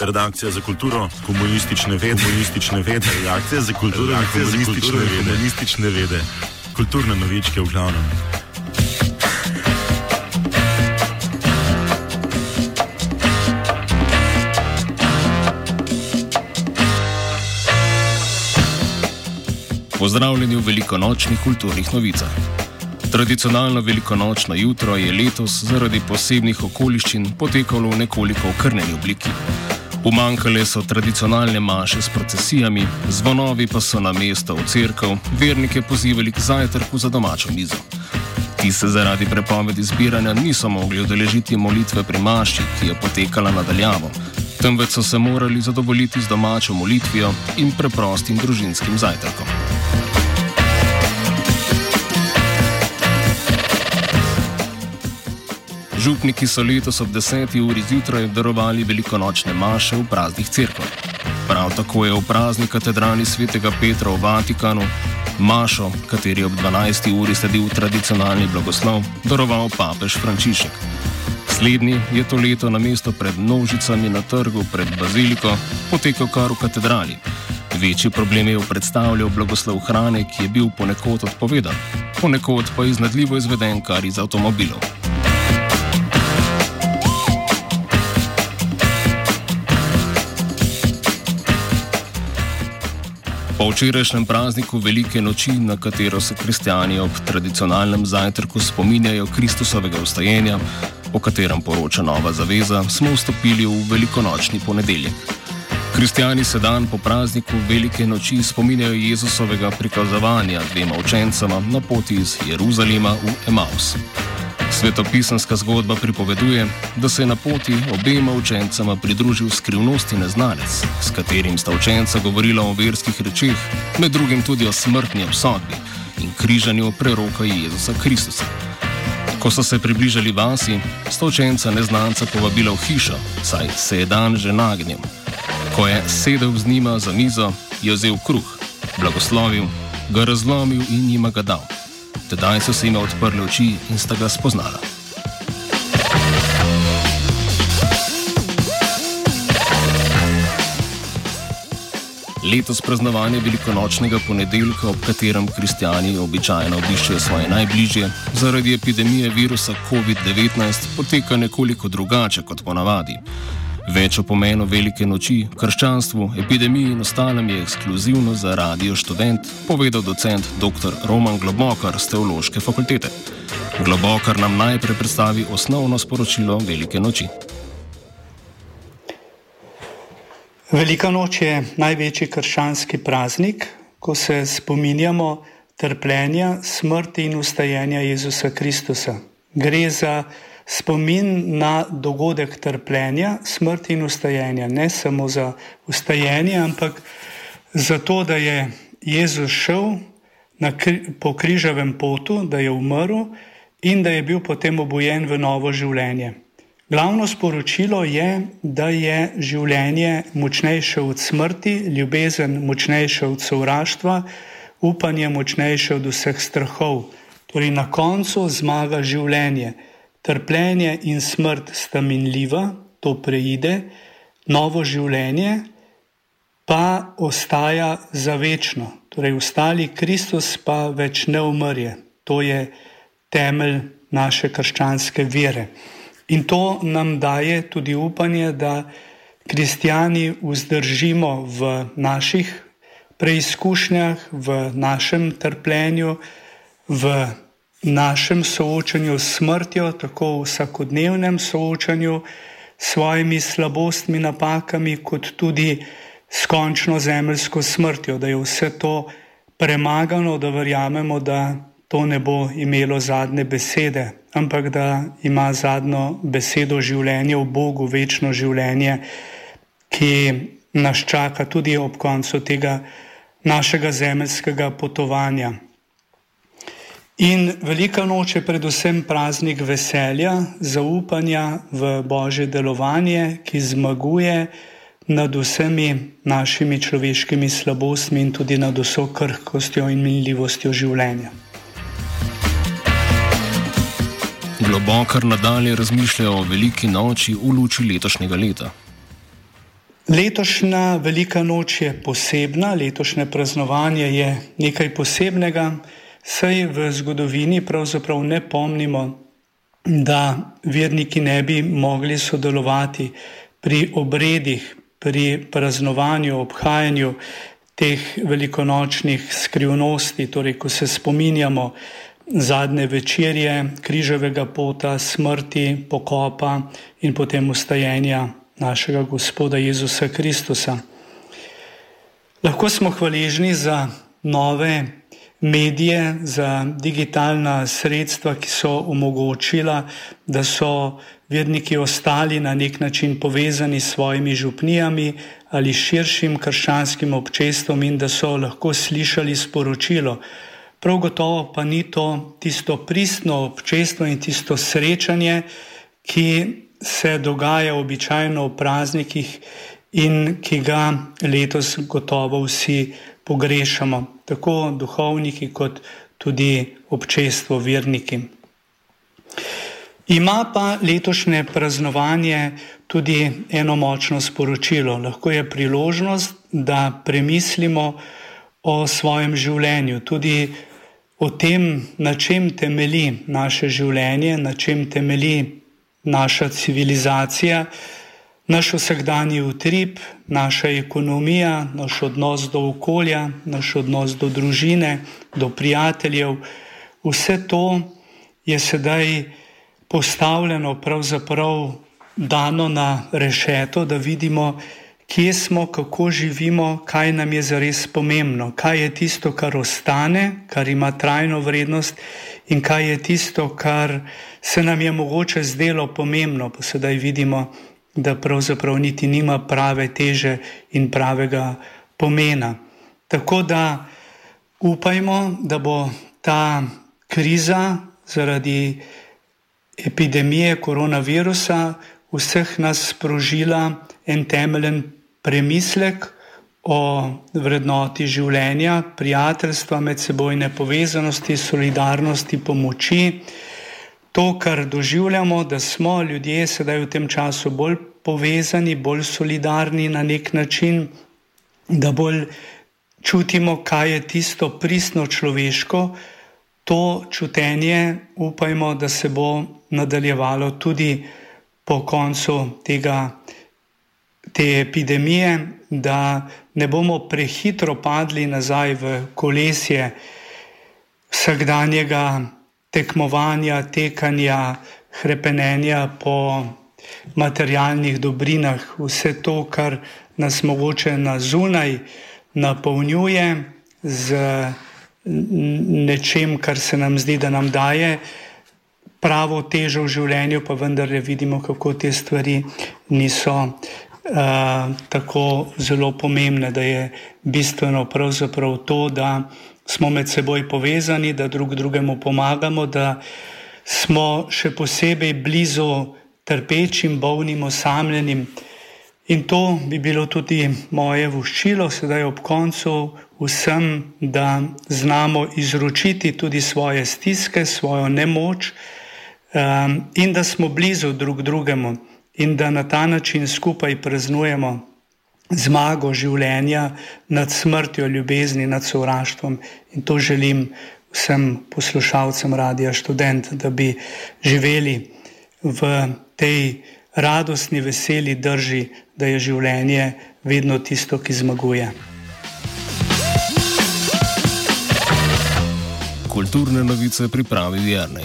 redakcija za kulturo, komunistične vede, redakcija za kulturo, komunistične vede, kulturne novičke v glavnem. Pozdravljeni v velikonočnih kulturnih novicah. Tradicionalno velikonočno jutro je letos zaradi posebnih okoliščin potekalo v nekoliko okrnjeni obliki. Umanjkale so tradicionalne maše s procesijami, zvonovi pa so na mesto v cerkev vernike pozivali k zajtrku za domačo mizo. Ti se zaradi prepovedi zbiranja niso mogli udeležiti molitve pri maši, ki je potekala nadaljavo, temveč so se morali zadovoljiti z domačo molitvijo in preprostim družinskim zajtrkom. Župniki so letos ob 10. uri zjutraj darovali velikonočne maše v praznih cerkvah. Prav tako je v prazni katedrali svetega Petra v Vatikanu mašo, kateri ob 12. uri sledil tradicionalni blagoslov, daroval papež Frančišek. Slednji je to leto namesto pred množicami na trgu pred baziliko potekal kar v katedrali. Večji problem je predstavljal blagoslov hrane, ki je bil ponekod odpovedan, ponekod pa iznajdljivo izveden kar iz avtomobilov. Po včerajšnjem prazniku Velike noči, na katero se kristjani ob tradicionalnem zajtrku spominjajo Kristusovega vstajenja, o katerem poroča Nova zaveza, smo vstopili v velikonočni ponedeljek. Kristjani se dan po prazniku Velike noči spominjajo Jezusovega prikazovanja dvema učencema na poti iz Jeruzalema v Emaus. Svetopisanska zgodba pripoveduje, da se je na poti obema učencema pridružil skrivnostni neznanec, s katerim sta učenca govorila o verskih rečeh, med drugim tudi o smrtni obsodbi in križanju preroka Jezusa Kristusa. Ko so se približali vasi, sta učenca neznanca povabila v hišo, saj se je dan že nagnil. Ko je sedel z njima za mizo, je vzel kruh, blagoslovil, ga razlomil in njima ga dal. Tedaj so se jima odprle oči in sta ga spoznala. Letos praznovanje velikonočnega ponedeljka, ob katerem kristjani običajno obiščejo svoje najbližje, zaradi epidemije virusa COVID-19 poteka nekoliko drugače kot ponavadi. Več o pomenu Velike noči, krščanstvu, epidemiji in ostalem je ekskluzivno za Radio Študent povedal docent dr. Roman Globokar z Teološke fakultete. Globokar nam najprej predstavi osnovno sporočilo Velike noči. Velika noč je največji krščanski praznik, ko se spominjamo trpljenja, smrti in vstajenja Jezusa Kristusa. Gre za spomin na dogodek trpljenja, smrti in vstajenja. Ne samo za vstajenje, ampak za to, da je Jezus šel po križevem potu, da je umrl in da je bil potem obujen v novo življenje. Glavno sporočilo je, da je življenje močnejše od smrti, ljubezen močnejša od sovraštva, upanje močnejše od vseh strahov. Torej na koncu zmaga življenje. Trpljenje in smrt sta minljiva, to preide, novo življenje pa ostaja za večno. Torej ustali Kristus pa več ne umrje. To je temelj naše krščanske vere. In to nam daje tudi upanje, da kristjani vzdržimo v naših preizkušnjah, v našem trpljenju, v našem soočanju s smrtjo, tako v vsakodnevnem soočanju s svojimi slabostmi, napakami, kot tudi s končno zemeljsko smrtjo, da je vse to premagano, da verjamemo, da to ne bo imelo zadnje besede, ampak da ima zadnjo besedo življenje v Bogu, večno življenje, ki nas čaka tudi ob koncu tega našega zemeljskega potovanja. In Velika noč je predvsem praznik veselja, zaupanja v Božje delovanje, ki zmaguje nad vsemi našimi človeškimi slabostmi in tudi nad vso krhkostjo in minljivostjo življenja. Globokar nadalje razmišlja o veliki noči v luči letošnjega leta. Letošnja velika noč je posebna, letošnje praznovanje je nekaj posebnega, saj v zgodovini pravzaprav ne pomnimo, da verniki ne bi mogli sodelovati pri obredih, pri praznovanju, obhajanju teh velikonočnih skrivnosti, torej ko se spominjamo zadnje večerje, križevega pota, smrti, pokopa in potem vstajenja našega Gospoda Jezusa Kristusa. Lahko smo hvaležni za nove medije, za digitalna sredstva, ki so omogočila, da so verniki ostali na nek način povezani s svojimi župnijami ali širšim krščanskim občestvom in da so lahko slišali sporočilo. Prav gotovo pa ni to tisto pristno občestvo in tisto srečanje, ki se dogaja običajno v praznikih in ki ga letos gotovo vsi pogrešamo, tako duhovniki kot tudi občestvo, verniki. Ima pa letošnje praznovanje tudi eno močno sporočilo. Lahko je priložnost, da premislimo o svojem življenju, tudi o tem, na čem temelji naše življenje, na čem temelji naša civilizacija, naš vsakdanji utrip, naša ekonomija, naš odnos do okolja, naš odnos do družine, do prijateljev. Vse to je sedaj postavljeno, pravzaprav dano na rešeto, da vidimo, kje smo, kako živimo, kaj nam je zares pomembno, kaj je tisto, kar ostane, kar ima trajno vrednost in kaj je tisto, kar se nam je mogoče zdelo pomembno, pa sedaj vidimo, da pravzaprav niti nima prave teže in pravega pomena. Tako da upajmo, da bo ta kriza zaradi epidemije koronavirusa vseh nas sprožila en temeljen premislek o vrednoti življenja, prijateljstva, medsebojne povezanosti, solidarnosti, pomoči. To, kar doživljamo, da smo ljudje sedaj v tem času bolj povezani, bolj solidarni na nek način, da bolj čutimo, kaj je tisto pristno človeško, to čutenje upajmo, da se bo nadaljevalo tudi po koncu te epidemije, da ne bomo prehitro padli nazaj v kolesje vsakdanjega tekmovanja, tekanja, hrepenenja po materialnih dobrinah, vse to, kar nas mogoče na zunaj napolnjuje z nečem, kar se nam zdi, da nam daje pravo težo v življenju, pa vendar vidimo, kako te stvari niso tako zelo pomembne, da je bistveno pravzaprav to, da smo med seboj povezani, da drug drugemu pomagamo, da smo še posebej blizu trpečim, bolnim, osamljenim. In to bi bilo tudi moje voščilo sedaj ob koncu vsem, da znamo izročiti tudi svoje stiske, svojo nemoč in da smo blizu drug drugemu in da na ta način skupaj praznujemo zmago življenja nad smrtjo, ljubezni, nad sovraštvom. In to želim vsem poslušalcem Radia Študent, da bi živeli v tej radostni, veseli drži, da je življenje vedno tisto, ki zmaguje. Kulturne novice pripravi Jernej.